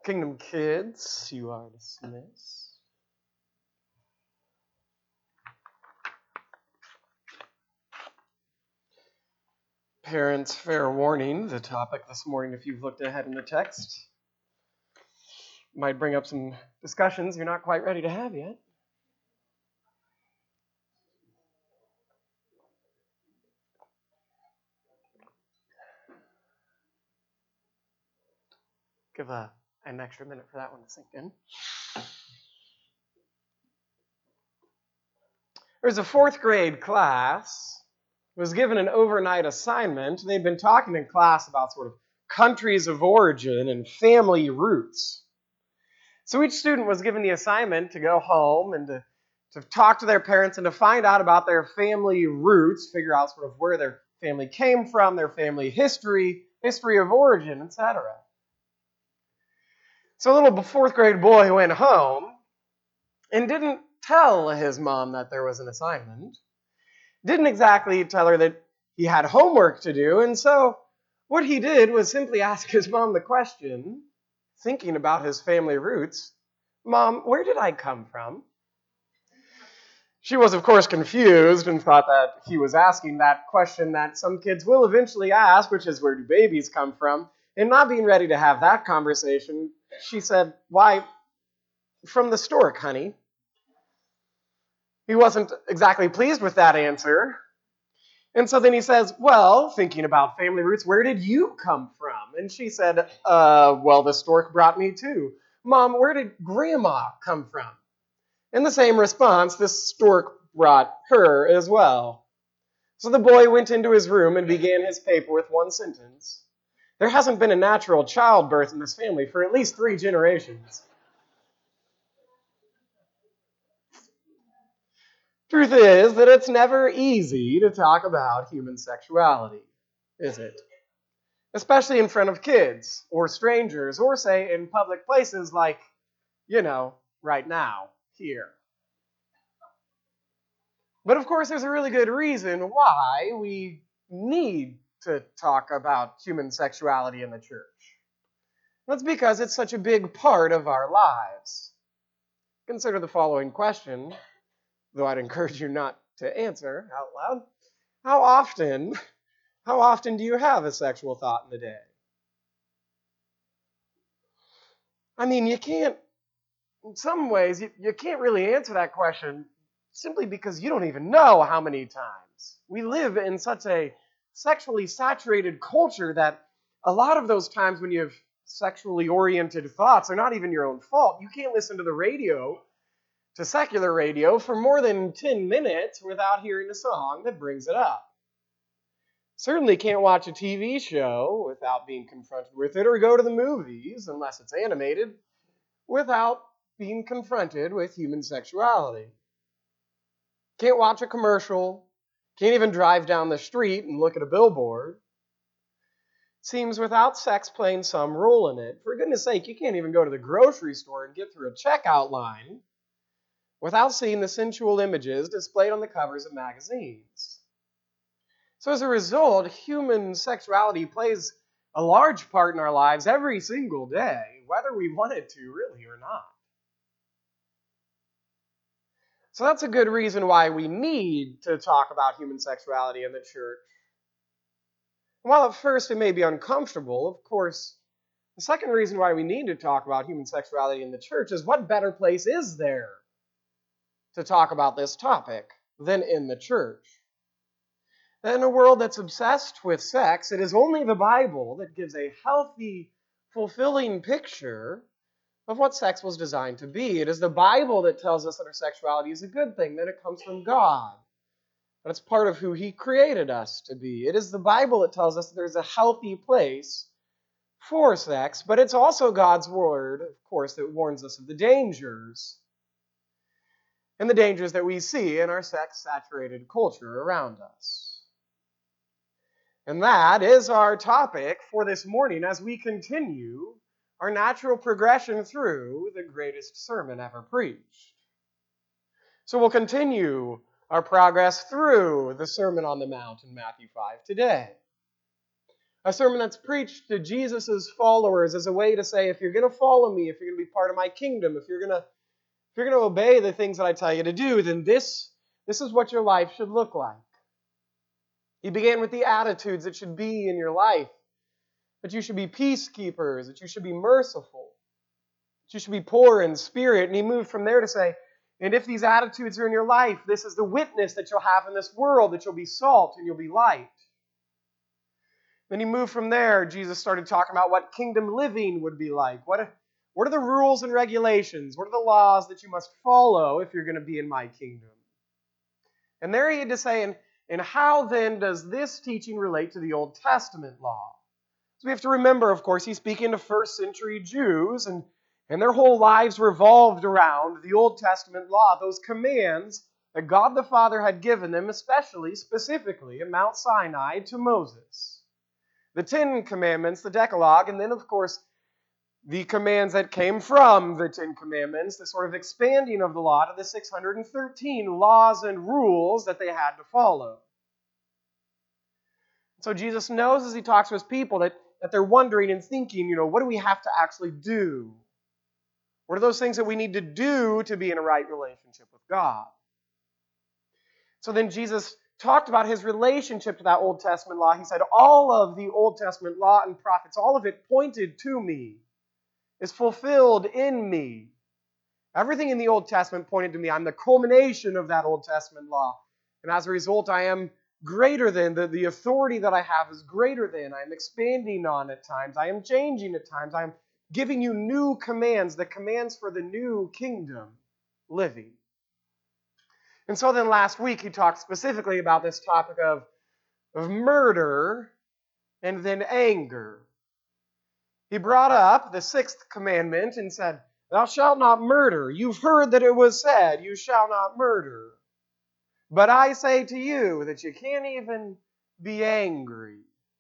Kingdom kids, you are dismissed. Parents, fair warning, the topic this morning, if you've looked ahead in the text, might bring up some discussions you're not quite ready to have yet. Give an extra minute for that one to sink in. There's a fourth grade class was given an overnight assignment. They'd been talking in class about sort of countries of origin and family roots. So each student was given the assignment to go home and to talk to their parents and to find out about their family roots, figure out sort of where their family came from, their family history of origin, etc. So a little fourth grade boy went home and didn't tell his mom that there was an assignment. Didn't exactly tell her that he had homework to do, and so what he did was simply ask his mom the question, thinking about his family roots, "Mom, where did I come from?" She was, of course, confused and thought that he was asking that question that some kids will eventually ask, which is, where do babies come from? And not being ready to have that conversation, she said, "Why, from the stork, honey." He wasn't exactly pleased with that answer. And so then he says, "Well, thinking about family roots, where did you come from?" And she said, "Well, the stork brought me too." "Mom, where did Grandma come from?" In the same response, this stork brought her as well. So the boy went into his room and began his paper with one sentence. "There hasn't been a natural childbirth in this family for at least 3 generations." Truth is that it's never easy to talk about human sexuality, is it? Especially in front of kids or strangers or, say, in public places like, right now, here. But of course, there's a really good reason why we need to talk about human sexuality in the church. That's because it's such a big part of our lives. Consider the following question, though I'd encourage you not to answer out loud. How often do you have a sexual thought in the day? I mean, in some ways, you can't really answer that question simply because you don't even know how many times. We live in such a sexually saturated culture that a lot of those times when you have sexually oriented thoughts are not even your own fault. You can't listen to the radio, to secular radio, for more than 10 minutes without hearing a song that brings it up. Certainly can't watch a TV show without being confronted with it, or go to the movies, unless it's animated, without being confronted with human sexuality. Can't watch a commercial, can't even drive down the street and look at a billboard. Seems without sex playing some role in it. For goodness sake, you can't even go to the grocery store and get through a checkout line without seeing the sensual images displayed on the covers of magazines. So as a result, human sexuality plays a large part in our lives every single day, whether we want it to really or not. So that's a good reason why we need to talk about human sexuality in the church. And while at first it may be uncomfortable, of course, the second reason why we need to talk about human sexuality in the church is, what better place is there to talk about this topic than in the church? In a world that's obsessed with sex, it is only the Bible that gives a healthy, fulfilling picture of what sex was designed to be. It is the Bible that tells us that our sexuality is a good thing, that it comes from God, that it's part of who He created us to be. It is the Bible that tells us that there's a healthy place for sex, but it's also God's Word, of course, that warns us of the dangers, and the dangers that we see in our sex-saturated culture around us. And that is our topic for this morning as we continue our natural progression through the greatest sermon ever preached. So we'll continue our progress through the Sermon on the Mount in Matthew 5 today. A sermon that's preached to Jesus' followers as a way to say, if you're going to follow me, if you're going to be part of my kingdom, if you're going to obey the things that I tell you to do, then this is what your life should look like. He began with the attitudes that should be in your life. That you should be peacekeepers, that you should be merciful, that you should be poor in spirit. And he moved from there to say, and if these attitudes are in your life, this is the witness that you'll have in this world, that you'll be salt and you'll be light. Then he moved from there. Jesus started talking about what kingdom living would be like. What are the rules and regulations? What are the laws that you must follow if you're going to be in my kingdom? And there he had to say, and how then does this teaching relate to the Old Testament law? So we have to remember, of course, he's speaking to first century Jews, and their whole lives revolved around the Old Testament law, those commands that God the Father had given them, specifically at Mount Sinai to Moses. The 10 Commandments, the Decalogue, and then, of course, the commands that came from the 10 Commandments, the sort of expanding of the law to the 613 laws and rules that they had to follow. So Jesus knows as he talks to his people that they're wondering and thinking, what do we have to actually do? What are those things that we need to do to be in a right relationship with God? So then Jesus talked about his relationship to that Old Testament law. He said, all of the Old Testament law and prophets, all of it pointed to me, is fulfilled in me. Everything in the Old Testament pointed to me. I'm the culmination of that Old Testament law. And as a result, I am greater than. The authority that I have is greater than. I am expanding on at times. I am changing at times. I am giving you new commands, the commands for the new kingdom living. And so then last week he talked specifically about this topic of murder and then anger. He brought up the 6th commandment and said, thou shalt not murder. You've heard that it was said, you shall not murder. But I say to you that you can't even be angry.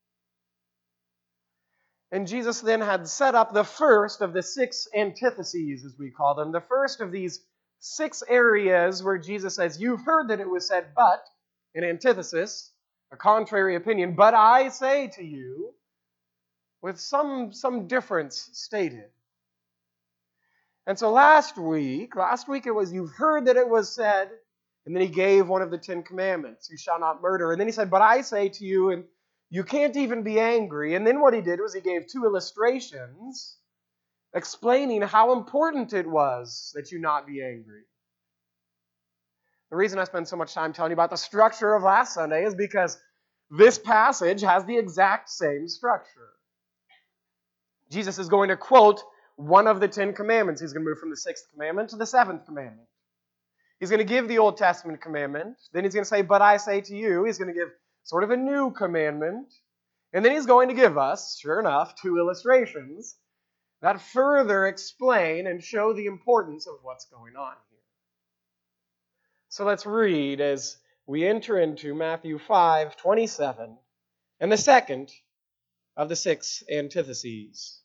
And Jesus then had set up the first of the 6 antitheses, as we call them, the first of these 6 areas where Jesus says, you've heard that it was said, but, an antithesis, a contrary opinion, but I say to you, with some difference stated. And so last week it was, you've heard that it was said, and then he gave one of the 10 commandments, you shall not murder. And then he said, but I say to you, and you can't even be angry. And then what he did was he gave 2 illustrations explaining how important it was that you not be angry. The reason I spend so much time telling you about the structure of last Sunday is because this passage has the exact same structure. Jesus is going to quote one of the 10 commandments. He's going to move from the 6th commandment to the 7th commandment. He's going to give the Old Testament commandment. Then he's going to say, but I say to you. He's going to give sort of a new commandment. And then he's going to give us, sure enough, 2 illustrations that further explain and show the importance of what's going on here. So let's read as we enter into Matthew 5:27 and the second of the 6 antitheses.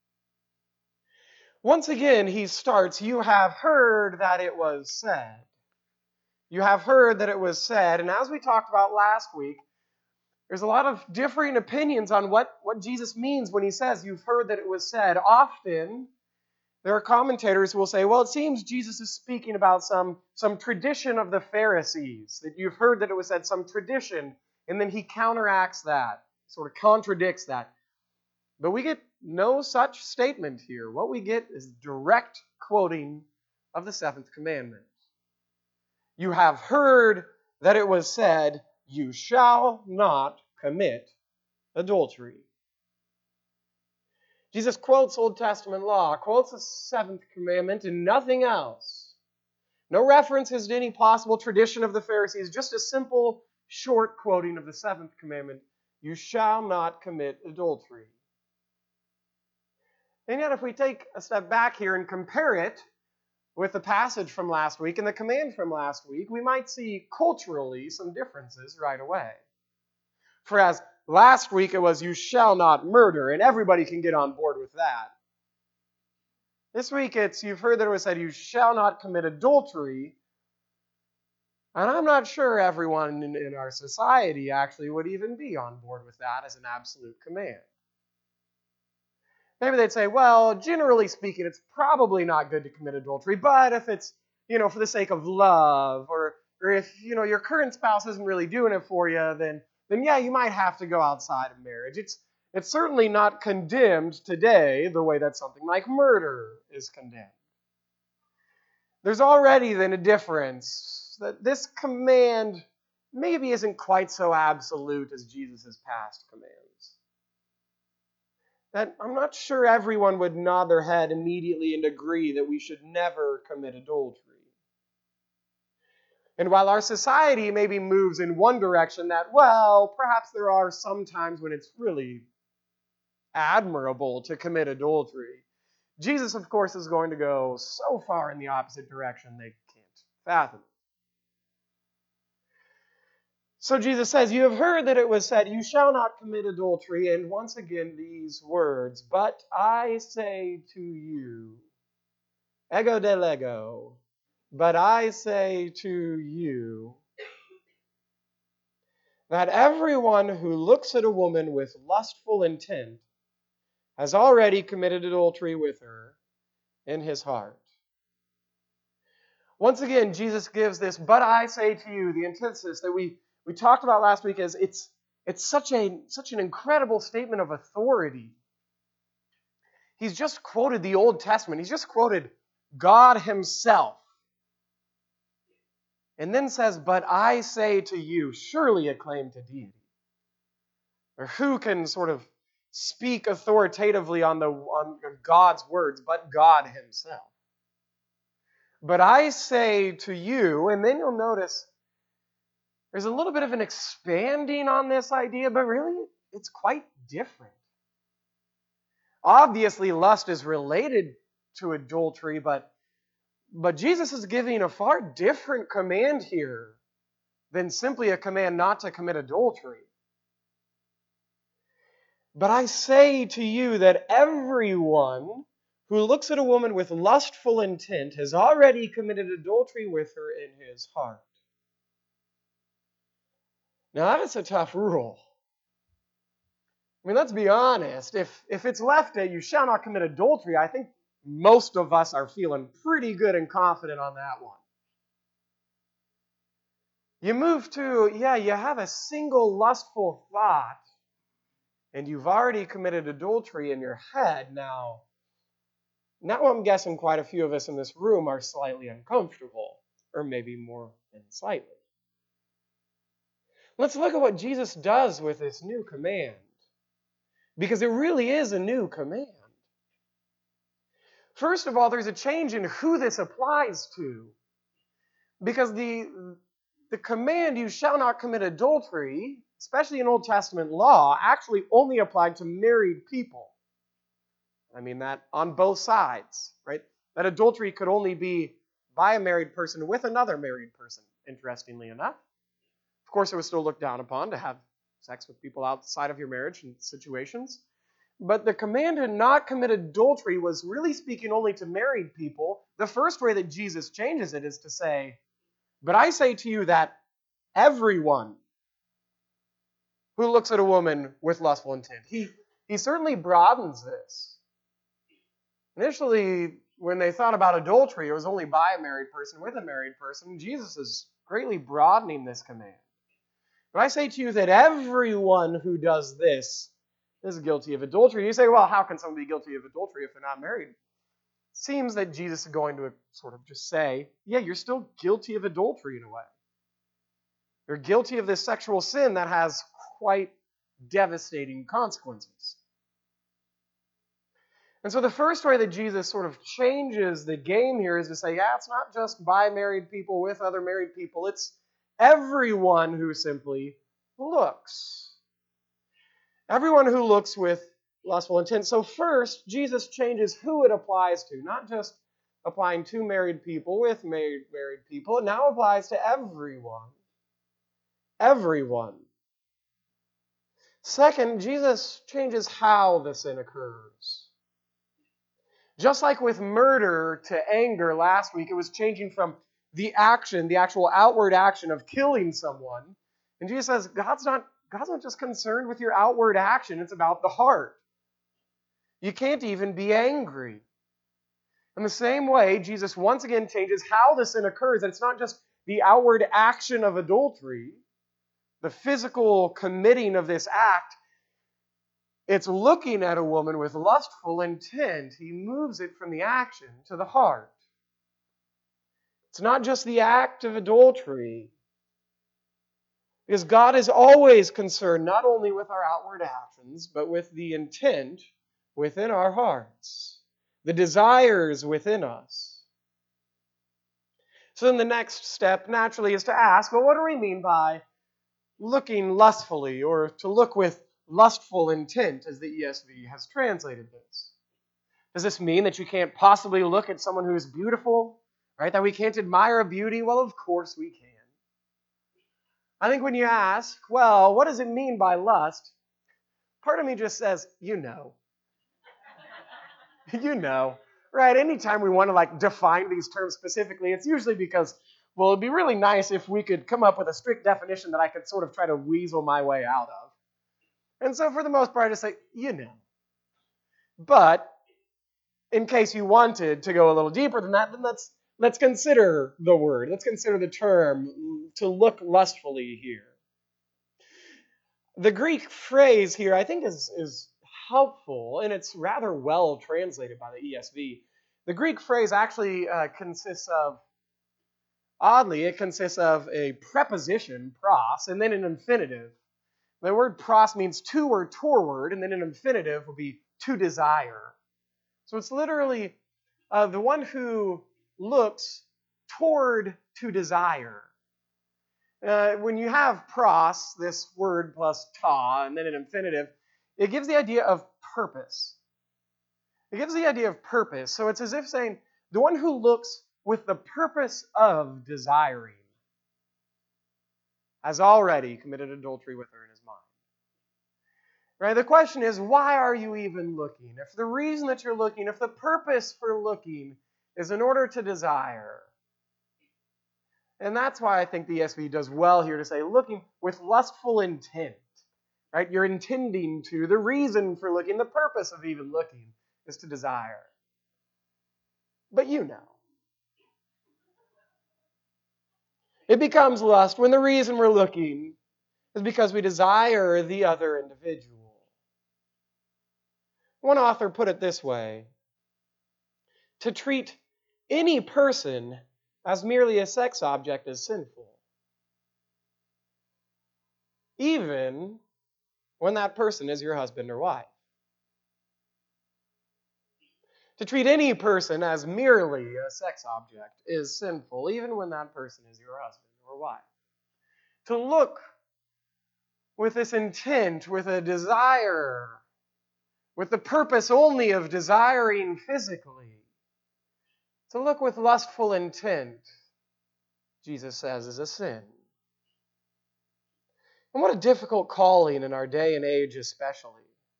Once again, he starts, you have heard that it was said. You have heard that it was said. And as we talked about last week, there's a lot of differing opinions on what Jesus means when he says, you've heard that it was said. Often, there are commentators who will say, well, it seems Jesus is speaking about some tradition of the Pharisees, that you've heard that it was said, some tradition, and then he counteracts that, sort of contradicts that. But we get no such statement here. What we get is direct quoting of the 7th commandment. You have heard that it was said, you shall not commit adultery. Jesus quotes Old Testament law, quotes the 7th commandment and nothing else. No references to any possible tradition of the Pharisees, just a simple, short quoting of the 7th commandment. You shall not commit adultery. And yet if we take a step back here and compare it with the passage from last week and the command from last week, we might see culturally some differences right away. For as last week it was, you shall not murder, and everybody can get on board with that. This week it's, you've heard that it was said, you shall not commit adultery. And I'm not sure everyone in our society actually would even be on board with that as an absolute command. Maybe they'd say, well, generally speaking, it's probably not good to commit adultery, but if it's, for the sake of love, or if, your current spouse isn't really doing it for you, then yeah, you might have to go outside of marriage. It's certainly not condemned today the way that something like murder is condemned. There's already then a difference that this command maybe isn't quite so absolute as Jesus' past commands. That I'm not sure everyone would nod their head immediately and agree that we should never commit adultery. And while our society maybe moves in one direction that, well, perhaps there are some times when it's really admirable to commit adultery, Jesus, of course, is going to go so far in the opposite direction they can't fathom. So Jesus says, you have heard that it was said, you shall not commit adultery. And once again, these words, but I say to you, ego de lego, but I say to you, that everyone who looks at a woman with lustful intent has already committed adultery with her in his heart. Once again, Jesus gives this, but I say to you, the antithesis that we talked about last week is it's such an incredible statement of authority. He's just quoted the Old Testament. He's just quoted God himself. And then says, but I say to you, surely a claim to deity. Or who can sort of speak authoritatively on God's words but God himself? But I say to you, and then you'll notice there's a little bit of an expanding on this idea, but really it's quite different. Obviously, lust is related to adultery, but Jesus is giving a far different command here than simply a command not to commit adultery. But I say to you that everyone who looks at a woman with lustful intent has already committed adultery with her in his heart. Now that is a tough rule. I mean, let's be honest. If it's left at you shall not commit adultery, I think most of us are feeling pretty good and confident on that one. You move to, you have a single lustful thought, and you've already committed adultery in your head. Now I'm guessing quite a few of us in this room are slightly uncomfortable, or maybe more than slightly. Let's look at what Jesus does with this new command, because it really is a new command. First of all, there's a change in who this applies to, because the command, you shall not commit adultery, especially in Old Testament law, actually only applied to married people. I mean that on both sides, right? That adultery could only be by a married person with another married person, interestingly enough. Of course, it was still looked down upon to have sex with people outside of your marriage in situations. But the command to not commit adultery was really speaking only to married people. The first way that Jesus changes it is to say, but I say to you that everyone who looks at a woman with lustful intent, he certainly broadens this. Initially, when they thought about adultery, it was only by a married person with a married person. Jesus is greatly broadening this command. But I say to you that everyone who does this is guilty of adultery. You say, well, how can someone be guilty of adultery if they're not married? It seems that Jesus is going to sort of just say, yeah, you're still guilty of adultery in a way. You're guilty of this sexual sin that has quite devastating consequences. And so the first way that Jesus sort of changes the game here is to say, it's not just by married people with other married people. It's everyone who simply looks. Everyone who looks with lustful intent. So first, Jesus changes who it applies to, not just applying to married people with married people. It now applies to everyone. Everyone. Second, Jesus changes how the sin occurs. Just like with murder to anger last week, it was changing from the action, the actual outward action of killing someone. And Jesus says, God's not just concerned with your outward action, it's about the heart. You can't even be angry. In the same way, Jesus once again changes how the sin occurs. And it's not just the outward action of adultery, the physical committing of this act. It's looking at a woman with lustful intent. He moves it from the action to the heart. It's not just the act of adultery. Because God is always concerned not only with our outward actions, but with the intent within our hearts, the desires within us. So then the next step naturally is to ask, well, what do we mean by looking lustfully, or to look with lustful intent, as the ESV has translated this? Does this mean that you can't possibly look at someone who's beautiful, right? That we can't admire a beauty? Well, of course we can. I think when you ask, well, what does it mean by lust? Part of me just says, you know. You know. Right? Anytime we want to define these terms specifically, it's usually because, well, it'd be really nice if we could come up with a strict definition that I could sort of try to weasel my way out of. And so for the most part, I just say, you know. But in case you wanted to go a little deeper than that, then let's consider the word. Let's consider the term to look lustfully here. The Greek phrase here, I think, is helpful, and it's rather well translated by the ESV. The Greek phrase actually consists of a preposition, pros, and then an infinitive. The word pros means to or toward, and then an infinitive would be to desire. So it's literally the one who looks toward to desire. When you have pros, this word plus ta, and then an infinitive, it gives the idea of purpose. It gives the idea of purpose. So it's as if saying, the one who looks with the purpose of desiring has already committed adultery with her in his mind. Right? The question is, why are you even looking? If the reason that you're looking, if the purpose for looking is in order to desire, and that's why I think the ESV does well here to say, looking with lustful intent. Right? You're intending to. The reason for looking, the purpose of even looking, is to desire. But you know. It becomes lust when the reason we're looking is because we desire the other individual. One author put it this way: to treat any person as merely a sex object is sinful, even when that person is your husband or wife. To treat any person as merely a sex object is sinful, even when that person is your husband or wife. To look with this intent, with a desire, with the purpose only of desiring physically, to look with lustful intent, Jesus says, is a sin. And what a difficult calling in our day and age especially.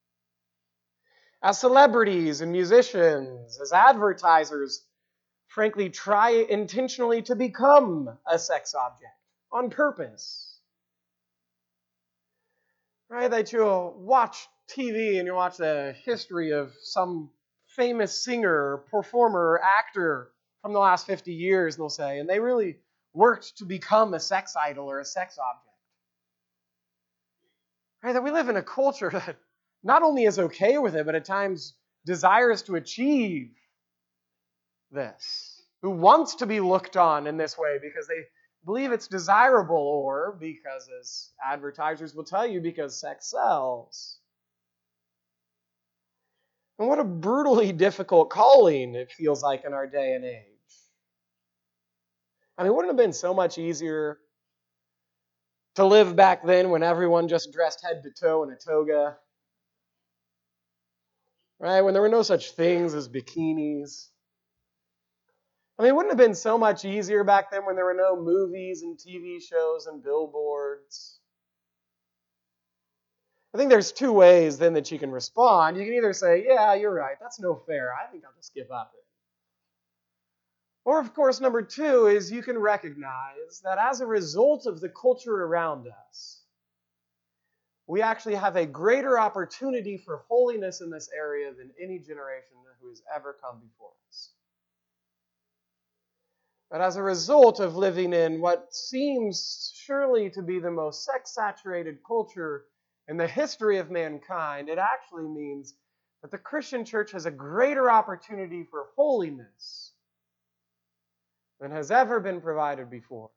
As celebrities and musicians, as advertisers, frankly, try intentionally to become a sex object on purpose. Right? That you'll watch TV and you watch the history of some famous singer, performer, actor from the last 50 years, they'll say, and they really worked to become a sex idol or a sex object. Right? That we live in a culture that not only is okay with it, but at times desires to achieve this. Who wants to be looked on in this way because they believe it's desirable, or because, as advertisers will tell you, because sex sells. And what a brutally difficult calling it feels like in our day and age. I mean, wouldn't it have been so much easier to live back then when everyone just dressed head to toe in a toga? Right? When there were no such things as bikinis. I mean, wouldn't it have been so much easier back then when there were no movies and TV shows and billboards? I think there's two ways then that you can respond. You can either say, yeah, you're right, that's no fair. I think I'll just give up it. Or, of course, number two is you can recognize that as a result of the culture around us, we actually have a greater opportunity for holiness in this area than any generation who has ever come before us. But as a result of living in what seems surely to be the most sex-saturated culture in the history of mankind, it actually means that the Christian church has a greater opportunity for holiness than has ever been provided before.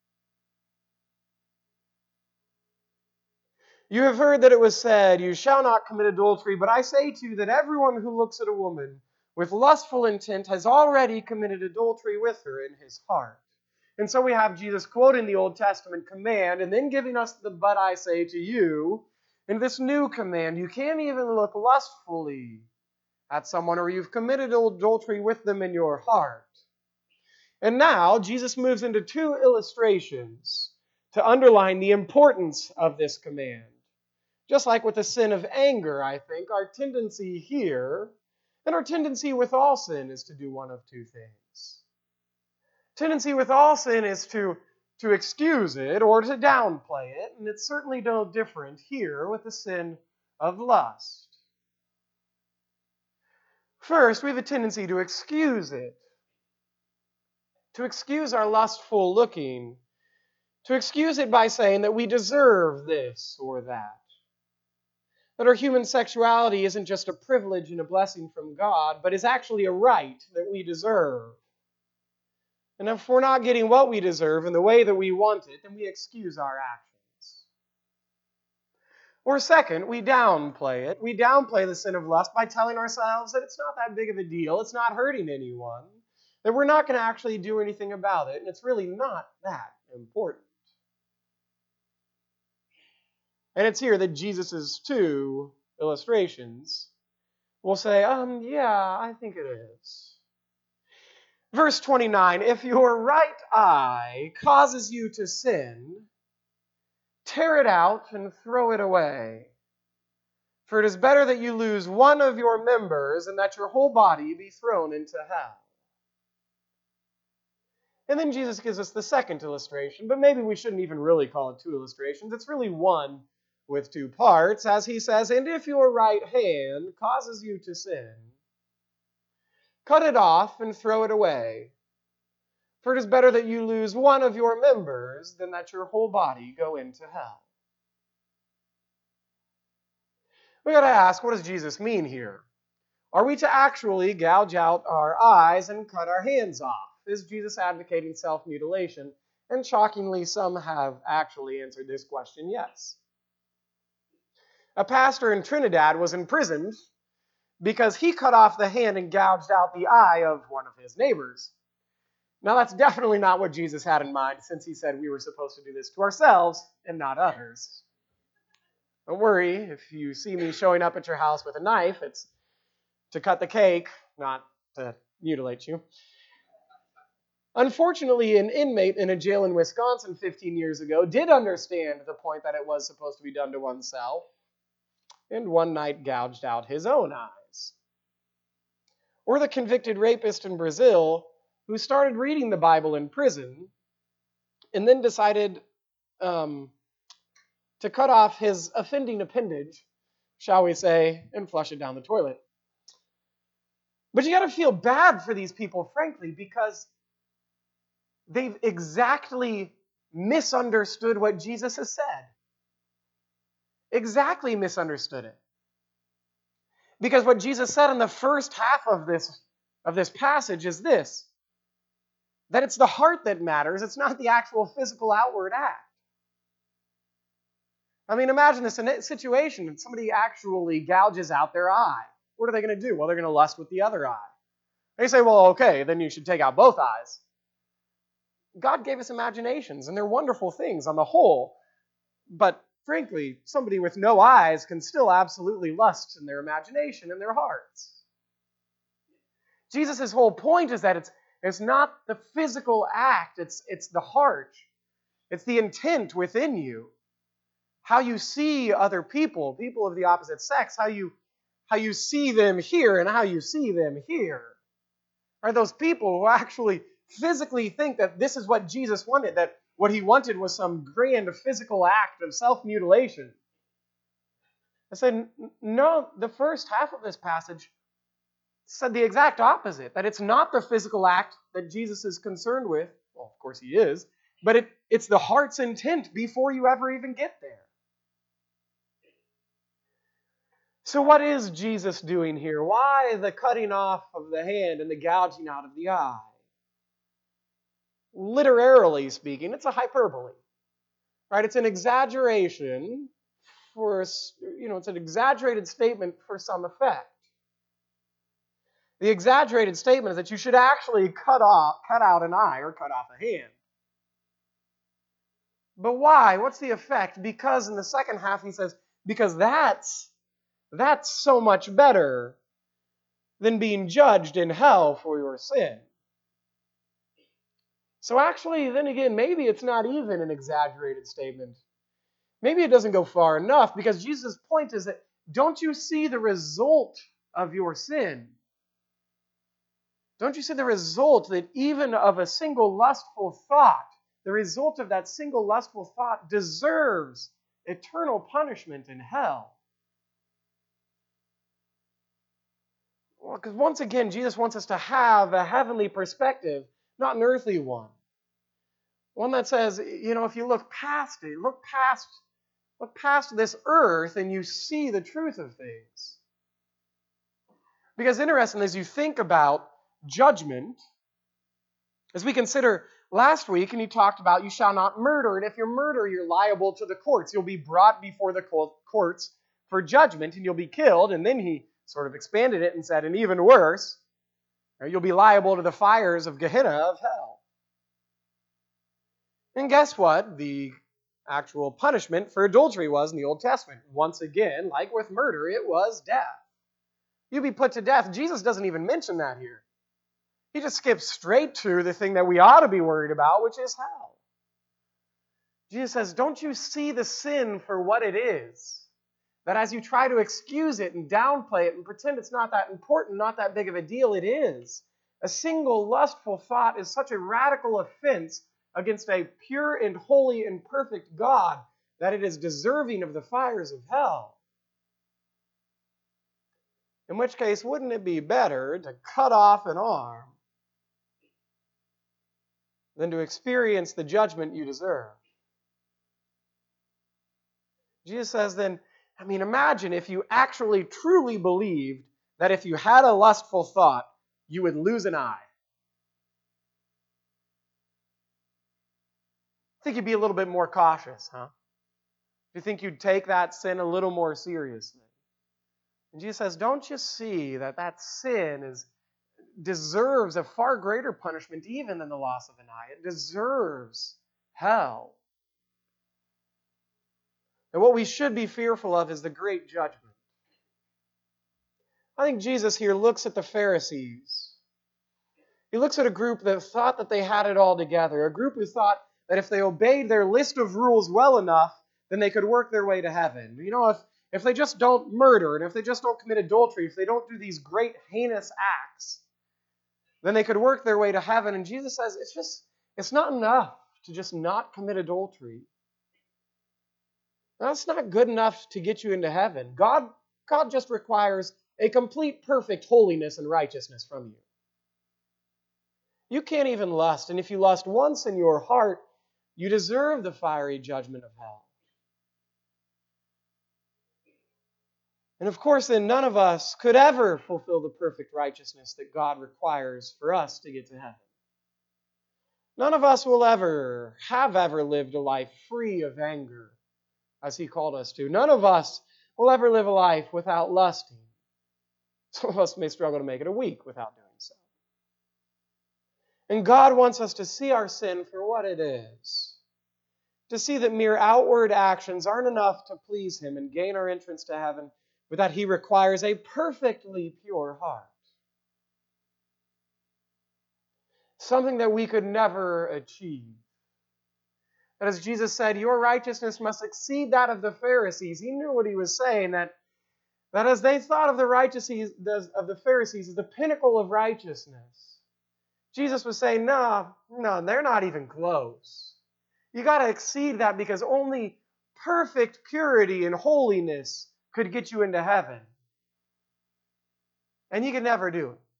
You have heard that it was said, "You shall not commit adultery," but I say to you that everyone who looks at a woman with lustful intent has already committed adultery with her in his heart. And so we have Jesus quoting the Old Testament command and then giving us the "but I say to you" in this new command. You can't even look lustfully at someone or you've committed adultery with them in your heart. And now Jesus moves into two illustrations to underline the importance of this command. Just like with the sin of anger, I think, our tendency here, and our tendency with all sin, is to do one of two things. Tendency with all sin is to excuse it or to downplay it, and it's certainly no different here with the sin of lust. First, we have a tendency to excuse it, to excuse our lustful looking, to excuse it by saying that we deserve this or that. That our human sexuality isn't just a privilege and a blessing from God, but is actually a right that we deserve. And if we're not getting what we deserve in the way that we want it, then we excuse our actions. Or second, we downplay it. We downplay the sin of lust by telling ourselves that it's not that big of a deal, it's not hurting anyone, that we're not going to actually do anything about it, and it's really not that important. And it's here that Jesus' two illustrations will say, yeah, I think it is. Verse 29, if your right eye causes you to sin, tear it out and throw it away. For it is better that you lose one of your members and that your whole body be thrown into hell. And then Jesus gives us the second illustration, but maybe we shouldn't even really call it two illustrations. It's really one with two parts, as he says, and if your right hand causes you to sin, cut it off and throw it away. For it is better that you lose one of your members than that your whole body go into hell. We got to ask, what does Jesus mean here? Are we to actually gouge out our eyes and cut our hands off? Is Jesus advocating self-mutilation? And shockingly, some have actually answered this question, yes. A pastor in Trinidad was imprisoned because he cut off the hand and gouged out the eye of one of his neighbors. Now, that's definitely not what Jesus had in mind, since he said we were supposed to do this to ourselves and not others. Don't worry, if you see me showing up at your house with a knife, it's to cut the cake, not to mutilate you. Unfortunately, an inmate in a jail in Wisconsin 15 years ago did understand the point that it was supposed to be done to oneself, and one night gouged out his own eyes. Or the convicted rapist in Brazil who started reading the Bible in prison and then decided to cut off his offending appendage, shall we say, and flush it down the toilet. But you got to feel bad for these people, frankly, because they've exactly misunderstood what Jesus has said. Exactly misunderstood it. Because what Jesus said in the first half of this passage is this, that it's the heart that matters, it's not the actual physical outward act. I mean, imagine this situation that somebody actually gouges out their eye. What are they going to do? Well, they're going to lust with the other eye. They say, well, okay, then you should take out both eyes. God gave us imaginations, and they're wonderful things on the whole. But frankly, somebody with no eyes can still absolutely lust in their imagination and their hearts. Jesus' whole point is that it's not the physical act, it's the heart. It's the intent within you. How you see other people of the opposite sex, how you see them here and how you see them here. Are those people who actually physically think that this is what Jesus wanted, that what he wanted was some grand physical act of self-mutilation. I said, no, the first half of this passage said the exact opposite, that it's not the physical act that Jesus is concerned with. Well, of course he is, but it's the heart's intent before you ever even get there. So what is Jesus doing here? Why the cutting off of the hand and the gouging out of the eye? Literally speaking, it's a hyperbole, right? It's an exaggeration it's an exaggerated statement for some effect. The exaggerated statement is that you should actually cut out an eye or cut off a hand. But why? What's the effect? Because in the second half he says, because that's so much better than being judged in hell for your sin. So actually, then again, maybe it's not even an exaggerated statement. Maybe it doesn't go far enough, because Jesus' point is that, don't you see the result of your sin? Don't you see the result that even of a single lustful thought, the result of that single lustful thought deserves eternal punishment in hell? Well, because once again, Jesus wants us to have a heavenly perspective, not an earthly one. One that says, if you look past it, look past this earth and you see the truth of things. Because interestingly, as you think about judgment, as we consider last week, and he talked about you shall not murder, and if you murder, you're liable to the courts. You'll be brought before the courts for judgment, and you'll be killed. And then he sort of expanded it and said, and even worse, you'll be liable to the fires of Gehenna of hell. And guess what? The actual punishment for adultery was in the Old Testament. Once again, like with murder, it was death. You'd be put to death. Jesus doesn't even mention that here. He just skips straight to the thing that we ought to be worried about, which is hell. Jesus says, don't you see the sin for what it is? That as you try to excuse it and downplay it and pretend it's not that important, not that big of a deal, it is. A single lustful thought is such a radical offense against a pure and holy and perfect God that it is deserving of the fires of hell. In which case, wouldn't it be better to cut off an arm than to experience the judgment you deserve? Jesus says then, imagine if you actually truly believed that if you had a lustful thought, you would lose an eye. I think you'd be a little bit more cautious, huh? Do you think you'd take that sin a little more seriously? And Jesus says, don't you see that sin deserves a far greater punishment even than the loss of an eye? It deserves hell. And what we should be fearful of is the great judgment. I think Jesus here looks at the Pharisees. He looks at a group that thought that they had it all together, a group who thought that if they obeyed their list of rules well enough, then they could work their way to heaven. If they just don't murder, and if they just don't commit adultery, if they don't do these great heinous acts, then they could work their way to heaven. And Jesus says it's not enough to just not commit adultery. That's not good enough to get you into heaven. God just requires a complete, perfect holiness and righteousness from you. You can't even lust, and if you lust once in your heart, you deserve the fiery judgment of hell. And of course, then none of us could ever fulfill the perfect righteousness that God requires for us to get to heaven. None of us will ever lived a life free of anger, as he called us to. None of us will ever live a life without lusting. Some of us may struggle to make it a week without doing so. And God wants us to see our sin for what it is. To see that mere outward actions aren't enough to please him and gain our entrance to heaven, but that he requires a perfectly pure heart. Something that we could never achieve. But as Jesus said, your righteousness must exceed that of the Pharisees. He knew what he was saying, that as they thought of the righteousness of the Pharisees as the pinnacle of righteousness, Jesus was saying, no, they're not even close. You got to exceed that because only perfect purity and holiness could get you into heaven. And you can never do it.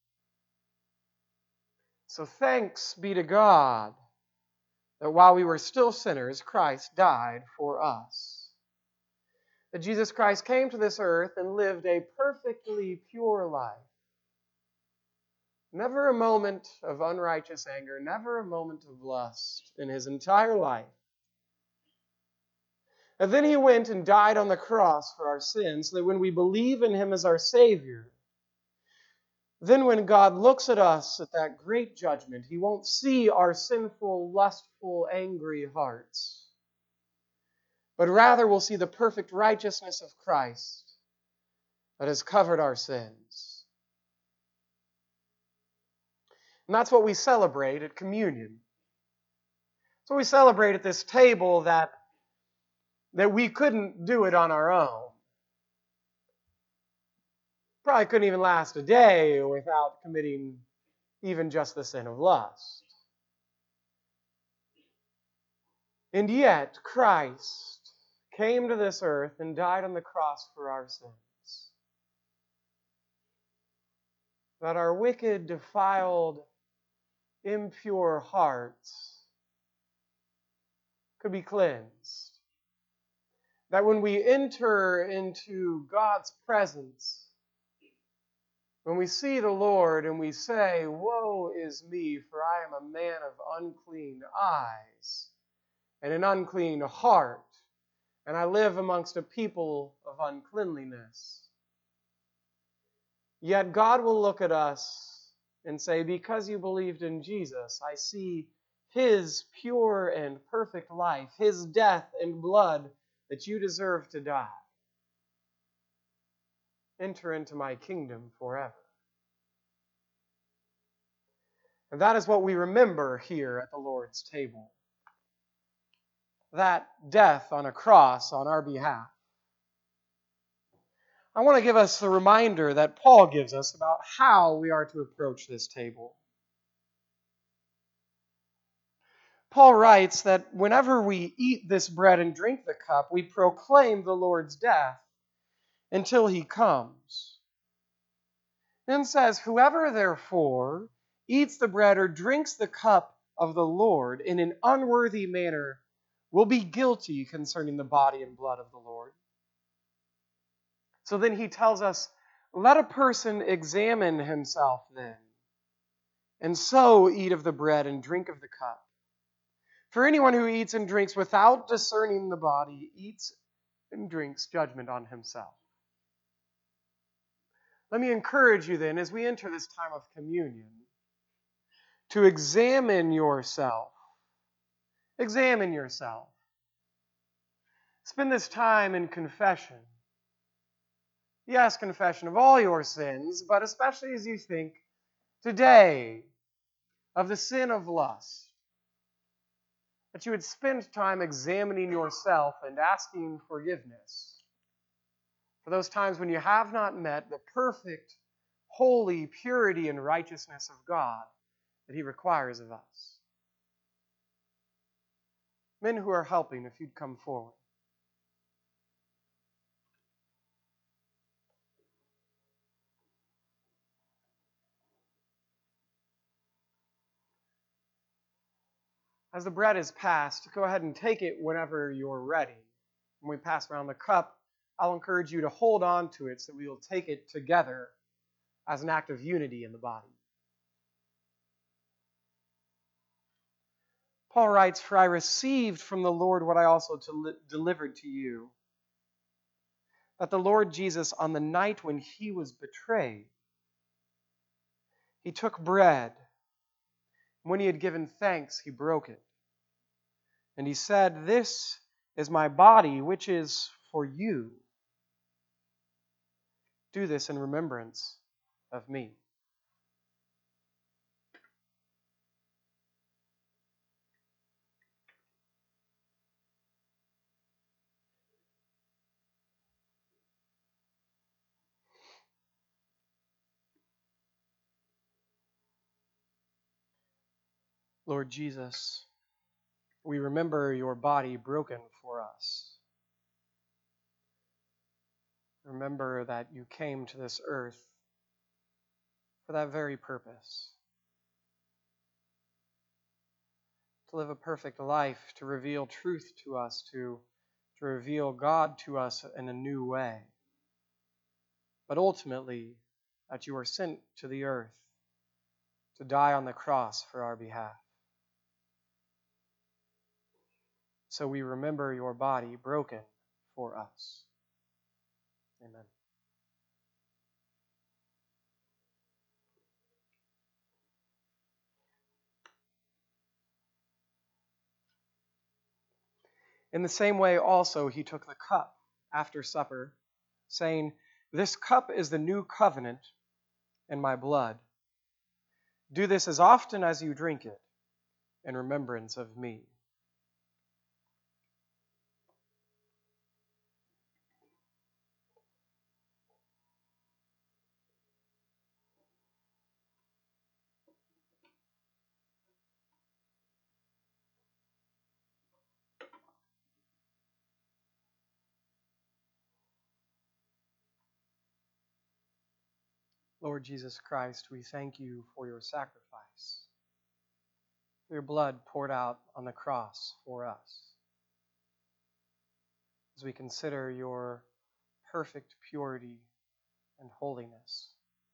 So thanks be to God that while we were still sinners, Christ died for us. That Jesus Christ came to this earth and lived a perfectly pure life. Never a moment of unrighteous anger, never a moment of lust in his entire life. And then he went and died on the cross for our sins, so that when we believe in him as our Savior, then when God looks at us at that great judgment, he won't see our sinful, lustful, angry hearts, but rather will see the perfect righteousness of Christ that has covered our sins. And that's what we celebrate at communion. So we celebrate at this table that we couldn't do it on our own. Probably couldn't even last a day without committing even just the sin of lust. And yet, Christ came to this earth and died on the cross for our sins. That our wicked, defiled, impure hearts could be cleansed. That when we enter into God's presence, when we see the Lord and we say, "Woe is me, for I am a man of unclean eyes and an unclean heart, and I live amongst a people of uncleanliness." Yet God will look at us and say, "Because you believed in Jesus, I see his pure and perfect life, his death and blood that you deserve to die. Enter into my kingdom forever." And that is what we remember here at the Lord's table. That death on a cross on our behalf. I want to give us the reminder that Paul gives us about how we are to approach this table. Paul writes that whenever we eat this bread and drink the cup, we proclaim the Lord's death until he comes. And says, "Whoever therefore eats the bread or drinks the cup of the Lord in an unworthy manner will be guilty concerning the body and blood of the Lord." So then he tells us, let a person examine himself then, and so eat of the bread and drink of the cup. For anyone who eats and drinks without discerning the body eats and drinks judgment on himself. Let me encourage you then, as we enter this time of communion, to examine yourself. Examine yourself. Spend this time in confession. Yes, confession of all your sins, but especially as you think today of the sin of lust. That you would spend time examining yourself and asking forgiveness for those times when you have not met the perfect, holy purity and righteousness of God that he requires of us. Men who are helping, if you'd come forward. As the bread is passed, go ahead and take it whenever you're ready. When we pass around the cup, I'll encourage you to hold on to it so we will take it together as an act of unity in the body. Paul writes, "For I received from the Lord what I also delivered to you, that the Lord Jesus, on the night when he was betrayed, he took bread. When he had given thanks, he broke it. And he said, 'This is my body, which is for you. Do this in remembrance of me.'" Lord Jesus, we remember your body broken for us. Remember that you came to this earth for that very purpose. To live a perfect life, to reveal truth to us, to reveal God to us in a new way. But ultimately, that you were sent to the earth to die on the cross for our behalf. So we remember your body broken for us. Amen. In the same way also he took the cup after supper, saying, "This cup is the new covenant in my blood. Do this as often as you drink it in remembrance of me." Lord Jesus Christ, we thank you for your sacrifice, for your blood poured out on the cross for us. As we consider your perfect purity and holiness,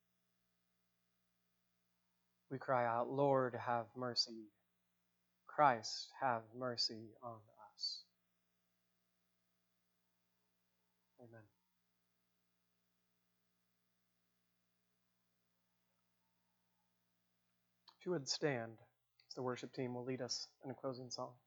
we cry out, Lord, have mercy. Christ, have mercy on us. Amen. If you would stand, as the worship team will lead us in a closing song.